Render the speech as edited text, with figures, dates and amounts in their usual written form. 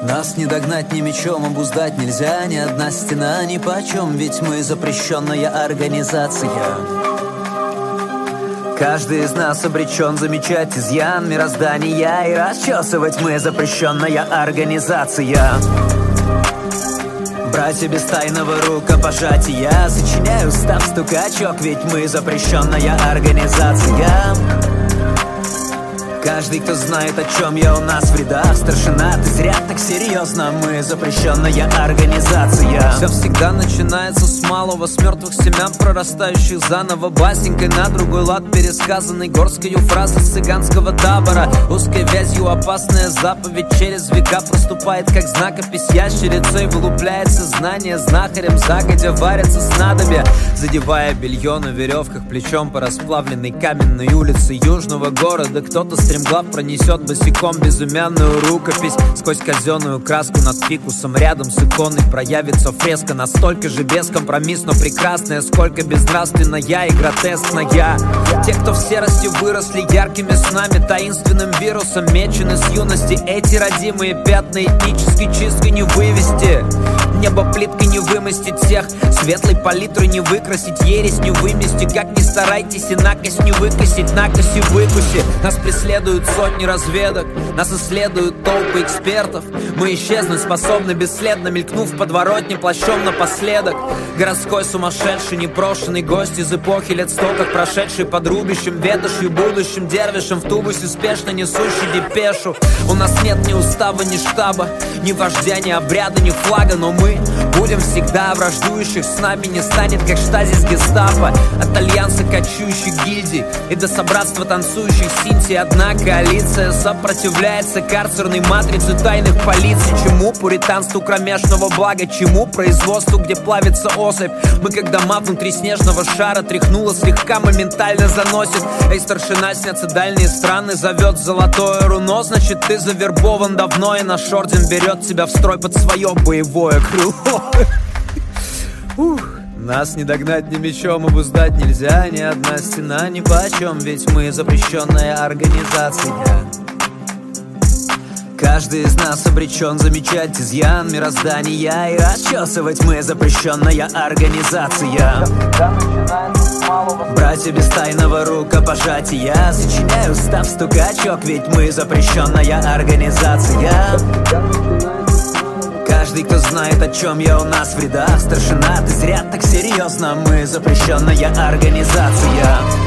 Нас не догнать ни мечом, обуздать нельзя. Ни одна стена ни почем, ведь мы запрещенная организация. Каждый из нас обречен замечать изъян мироздания, и расчесывать мы запрещенная организация. Братья без тайного рукопожатия, сочиняю став стукачок, ведь мы запрещенная организация. Каждый, кто знает, о чем я, у нас в рядах. Старшина, ты зря так серьезно, мы запрещенная организация. Все всегда начинается с малого, с мертвых семян, прорастающих заново. Басенькой на другой лад пересказанной горской фразы с цыганского табора. Узкой вязью опасная заповедь через века проступает, как знакопись ящерицей. Вылупляется знание знахарем, загодя варятся снадобья, задевая белье на веревках плечом по расплавленной каменной улице южного города. Кто-то стремглав пронесет босиком безымянную рукопись сквозь казенную краску над фикусом. Рядом с иконой проявится фреска, настолько же бескомпромиссно прекрасная, сколько безнравственная и гротескная. Те, кто в серости выросли яркими снами, таинственным вирусом мечены с юности. Эти родимые пятна этнической чисткой не вывести, небо плиткой не вымостить всех, светлой палитрой не выкрасить, ересь не вымести. Как ни старайтесь и накось не выкосить, накось и выкуси. Нас преследуют сотни разведок, нас исследуют толпы экспертов. Мы исчезнуть способны бесследно, мелькнув в подворотне плащом напоследок. Городской сумасшедший, непрошенный гость из эпохи лет 100, как прошедший под рубящим ветошью будущим дервишем в тубусе спешно несущий депешу. У нас нет ни устава, ни штаба, ни вождя, ни обряда, ни флага, но мы будем всегда враждующих с нами. Не станет, как штазис гестапо, от альянса кочующих гильдий и до собратства танцующих синтий. Одна коалиция сопротивляется карцерной матрице тайных полиций. Чему пуританству кромешного блага, чему производству, где плавится особь? Мы как дома внутри снежного шара, тряхнуло слегка, моментально заносит. Эй, старшина, снятся дальние страны, зовет золотое руно. Значит, ты завербован давно, и наш орден берет тебя в строй под свое боевое крыло. Нас не догнать ни мечом, обуздать нельзя. Ни одна стена ни почем, ведь мы запрещенная организация. Каждый из нас обречен замечать изъян мироздания, и расчесывать мы запрещенная организация. Братья без тайного рукопожатия, сочиняю став стукачок, ведь мы запрещенная организация. Каждый, кто знает, о чем я, у нас в рядах. Старшина, ты зря так серьезно, мы запрещенная организация.